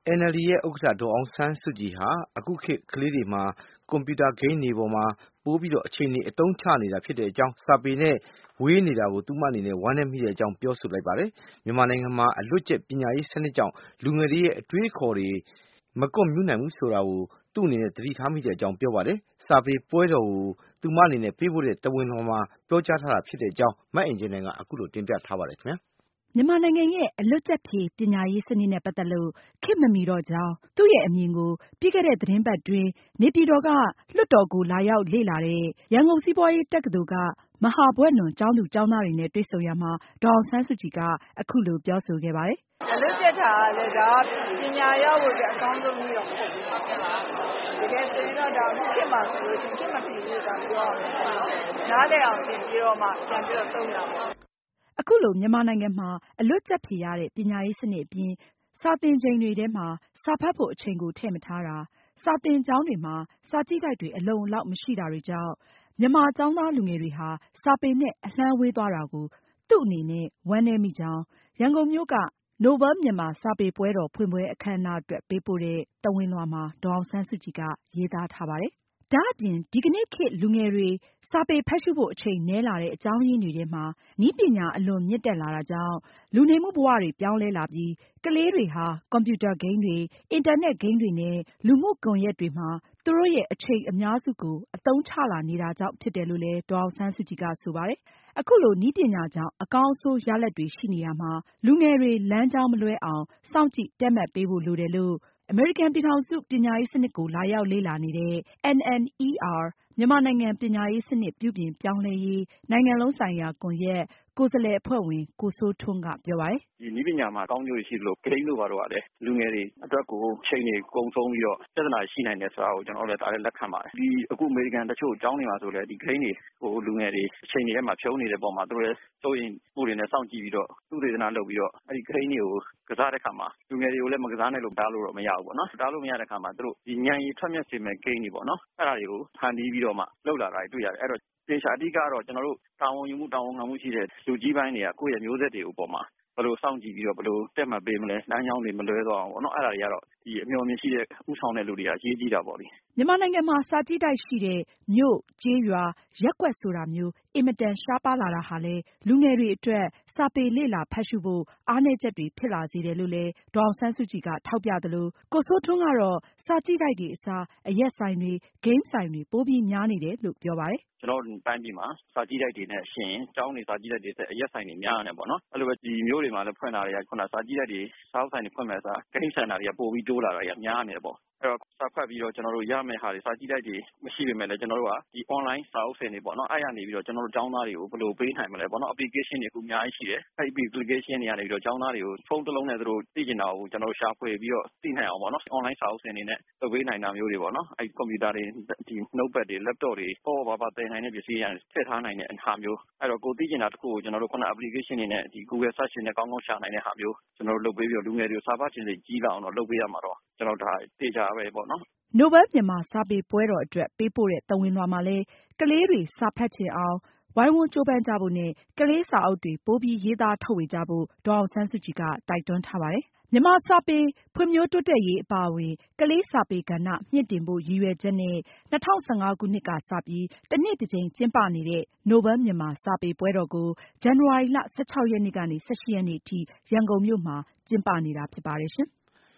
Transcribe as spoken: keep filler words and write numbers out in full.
အန် အယ်လ် ဒီ ရဲ့ဥက္ကဋ္ဌဒေါ်အောင်ဆန်းစုကြည်ဟာအခုခေတ်ကလေးတွေမှာကွန်ပျူတာဂိမ်းတွေပေါ်မှာပိုပြီးတော့အချိန်တွေအသုံးချနေတာဖြစ်တဲ့အကြောင်းစာပေနဲ့ဝေးနေတာကိုသူမအနေနဲ့ဝမ်းနည်းမိတဲ့အကြောင်းပြောဆိုလိုက်ပါတယ်။မြန်မာနိုင်ငံမှာအလွတ်ကျက်ပညာရေးစနစ်ကြောင့်လူငယ်တွေရဲ့အတွေးအခေါ်တွေမကွန်မြူနိုင်ဘူးဆိုတာကိုသူ့အနေနဲ့သတိထားမိတဲ့အကြောင်းပြောပါတယ်။စာပေပွဲတော်ကိုသူမအနေနဲ့ပေးပို့တဲ့တဝင်တော်မှာပြောကြားထားတာဖြစ်တဲ့အကြောင်းမအင်ကြင်းနိုင်ကအခုလိုတင်ပြထားပါတယ်ခင်ဗျာ။မြန်မာနိုင်ငံရဲ့အလွတ်ကျက်ဖြေပညာရေးစနစ်နဲ့ပတ်သက်လို့ခေတ်မမီတော့ကြောင်းသူ့ရဲ့အမြင်ကိုပြီးခဲ့တဲ့သတင်းပတ်တွင်နေပြည်တော်ကလွှတ်တော်ကိုလာရောက်လေ့လာတဲ့ရန်ကုန်စီးပွားရေးတက္ကသိုလ်ကမဟာဘွဲ့လွန်ကျောင်းသူကျောင်းသားတွေနဲ့တွေ့ဆုံရမှာဒေါ်အောင်ဆန်းစုကြည်ကအခုလိုပြောဆိုခဲ့ပါတယ်။အလွတ်ကျက်တာလည်းဒါပညာရဖို့အတွက်အကောင်းဆုံးနည်းတော့မဟုတ်ဘူး။တကယ်ဆိုရင်တော့ဒါအခုခေတ်မှာဆိုလို့ရှိရင်ခေတ်မဖြစ်ဘူးဆိုတာပြောရမယ်။နားလည်အောင်သင်ပြီးတော့မှပြန်ပြီးတော့သုံးတာပေါ့။အခုလိုမြန်မာနိုင်ငံမှာအလွတ်ကျက်ဖြေရတဲ့ပညာရေးစနစ်အပြင်စာသင်ချိန်တွေထဲမှာစာဖတ်ဖို့အချိန်ကိုထည့်မထားတာစာသင်ကျောင်းတွေမှာစာကြည့်တိုက်တွေအလုံအလောက်မရှိတာတွေကြောင့်မြန်မာကျောင်းသားလူငယ်တွေဟာစာပေနဲ့အလှမ်းဝေးသွားတာကိုသူ့အနေနဲ့ဝမ်းနည်းမိကြောင်းရန်ကုန်မြို့ကနိုဗယ်မြန်မာစာပေပွဲတော်ဖွင့်ပွဲအခမ်းအနားအတွက်ပေးပို့တဲ့သဝဏ်လွှာမှာဒေါ်အောင်ဆန်းစုကြည်ကရေးသားထားပါတယ်။ဒါအပြင်ဒီကနေ့ခေတ်လူငယ်တွေစာပေဖတ်ရှုဖို့အချိန်နည်းလာတဲ့အကြောင်းရင်းတွေထဲမှာနည်းပညာအလွန်မြင့်တက်လာတာကြောင့်လူနေမှုဘဝတွေပြောင်းလဲလာပြီးကလေးတွေဟာကွန်ပျူတာဂိမ်းတွေအင်တာနက်ဂိမ်းတွေနဲ့လူမှုကွန်ရက်တွေမှာသူတို့ရဲ့အချိန်အများစုကိုအသုံးချလာနေတာကြောင့်ဖြစ်တယ်လို့လည်းဒေါ်အောင်ဆန်းစုကြည်ကဆိုပါတယ်။အခုလိုနည်းပညာကြောင့်အကောင်းအဆိုးရလဒ်တွေရှိနေရမှာလူငယ်တွေလမ်းကြောင်းမလွဲအောင်စောင့်ကြည့်တက်မှတ်ပေးဖို့လိုတယ်လို့အမေရိကန်ပြည်ထောင်စုပညာရေးစနစ်ကိုလာရောက်လေ့လာနေတဲ့ အန် အန် အီ အာ မြန်မာနိုင်ငံပညာရေးစနစ်ပြုပြင်ပြောင်းလဲရေးနိုင်ငံလုံးဆိုင်ရာကွန်ရက်ကိုယ်စားလှယ်အဖွဲ့ဝင်ကိုစိုးထွန်းကပြောပါတယ်။ဒီနည်းပညာမှာကောင်းကျိုးတွေရှိသလိုဂိမ်းတို့ဘာတို့ကလည်းလူငယ်တွေအတွက်ကိုချိန်တွေကုန်ဆုံးပြီးတော့ပြဿနာရှိနိုင်တယ်ဆိုတာကိုကျွန်တော်လည်းဒါလည်းလက်ခံပါတယ်။ဒီအခုအမေရိကန်တချို့အကြောင်းတွေမှာဆိုလည်းဒီဂိမ်းတွေဟိုလူငယ်တွေအချိန်တွေထဲမှာဖြုံးနေတဲ့ပုံမှာသူတို့လည်းစိုးရင်မှုတွေနဲ့စောင့်ကြည့်ပြီးတော့သူဒေသနာလုပ်ပြီးတော့အဲ့ဒီဂိမ်းတွေကိုကစားတဲ့ခါမှာလူငယ်တွေကိုလည်းမကစားနိုင်လို့တားလို့တော့မရဘူးပေါ့နော်။တားလို့မရတဲ့ခါမှာသူတို့ဒီညံရီထွက်မျက်စေမဲ့ဂိမ်းတွေပေါ့နော်။အဲ့ဒါတွေကိုဖန်တီးပြီးတော့မှလောက်လာတာတွေ့ရတယ်။အဲ့တော့သေချာအဓိကတော့ကျွန်တော်တို့တာဝန်ယူမှုတာဝန်ခံမှုရှိတဲ့လူကြီးပိုင်းတွေကကိုယ့်ရဲ့မျိုးဆက်တွေကိုပေါ်မှာဘယ်လိုစောင့်ကြည့်ပြီးတော့ဘယ်လိုတက်မှတ်ပေးမလဲလမ်းကြောင်းတွေမလွဲသွားအောင်ပေါ့နော်အဲ့ဒါတွေကတော့ဒီအမျှော်အမြင်ရှိတဲ့ဥဆောင်တဲ့လူတွေကရေးကြည့်တာပေါ့လေမြန်မာနိုင်ငံမှာစာကြည့်တိုက်ရှိတဲ့မြို့ကျေးရွာရပ်ကွက်ဆိုတာမျိုးအင်မတန်ရှားပါးလာတာဟာလေလူငယ်တွေအတွက်စာပေလေ့လာဖတ်ရှုဖို့အားနည်းချက်တွေဖြစ်လာစေတယ်လို့လည်းဒေါ်အောင်ဆန်းစုကြည်ကထောက်ပြသလိုကိုစိုးထွန်းကတော့စာကြည့်တိုက်တွေအစားအရက်ဆိုင်တွေဂိမ်းဆိုင်တွေပိုပြီးများနေတယ်လို့ပြောပါတယ်ကျွန်တော်တို့တိုင်းပြည်မှာစာကြည့်တိုက်တွေနဲ့ရှင်ကျောင်းတွေစာကြည့်တိုက်တွေအရက်ဆိုင်တွေများနေပေါ့နော်အဲ့လိုပဲဒီမျိုးတွေမှာလည်းဖွင့်လာတွေကခုနစာကြည့်တိုက်တွေစာအုပ်ဆိုင်တွေဖွင့်မဲ့စာဂိမ်းဆိုင်တာတွေကပိုပြီးတိုးလာတာတွေကများနေတယ်ပေါ့အဲ့တော့စာဖတ်ပြီးတော့ကျွန်တော်တို့ရမယ့်ဟာတွေစာကြည့်တိုက်တွေမရှိပေမဲ့လည်းကျွန်တော်တို့ကဒီ online စာအုပ်ဆင်တွေပေါ့နော်အဲ့ရနေပြီးတော့ကျွန်တော်တို့ကျောင်းသားတွေကိုဘယ်လိုပေးနိုင်မလဲပေါ့နော် application တွေအခုအများကြီးရှိတယ်အဲ့ဒီ application တွေကနေပြီးတော့ကျောင်းသားတွေကိုဖုန်းတစ်လုံးနဲ့သူတို့သိကျင်တာကိုကျွန်တော်တို့ရှာဖွေပြီးတော့သိနိုင်အောင်ပေါ့နော် online စာအုပ်ဆင်တွေနဲ့လုပ်ပေးနိုင်တာမျိုးတွေပေါ့နော်အဲ့ computer တွေဒီ notepad တွေ laptop တွေပေါ်ပါပါသင်နိုင်တဲ့ပစ္စည်းတွေထည့်ထားနိုင်တဲ့ဟာမျိုးအဲ့တော့ကိုသိကျင်တာတစ်ခုကိုကျွန်တော်တို့ခုန application တွေနဲ့ဒီ Google search တွေနဲ့ကောင်းကောင်းရှာနိုင်တဲ့ဟာမျိုးကျွန်တော်တို့လုပ်ပေးပြီးတော့လူငယ်တွေကိုစာဖတ်ခြင်းတွေကြီးလာအောင်တော့လုပ်ပေးရမှာတော့ကျွန်တော်ဒါတေချာပဲပေါ့နော်နိုဗယ်မြန်မာစာပေပွဲတော်အတွက်ပေးပို့တဲ့သဝဏ်လွှာမှာလည်းကလေးတွေစာဖတ်ချင်အောင်ဝိုင်းဝန်းကြိုးပမ်းကြဖို့နဲ့ကလေးစာအုပ်တွေပိုပြီးရေးသားထုတ်ဝေကြဖို့ဒေါ်အောင်ဆန်းစုကြည်ကတိုက်တွန်းထားပါတယ်။မြန်မာစာပေဖွံ့ဖြိုးတိုးတက်ရေးအပါအဝင်ကလေးစာပေကဏ္ဍမြှင့်တင်ဖို့ရည်ရွယ်ချက်နဲ့၂၀၁၅ခုနှစ်ကစပြီးတနှစ်တစ်ကြိမ်ကျင်းပနေတဲ့နိုဗယ်မြန်မာစာပေပွဲတော်ကိုဇန်နဝါရီလ ၁၆ရက်နေ့ကနေ ၁၈ရက်နေ့အထိရန်ကုန်မြို့မှာကျင်းပနေတာဖြစ်ပါတယ်ရှင်။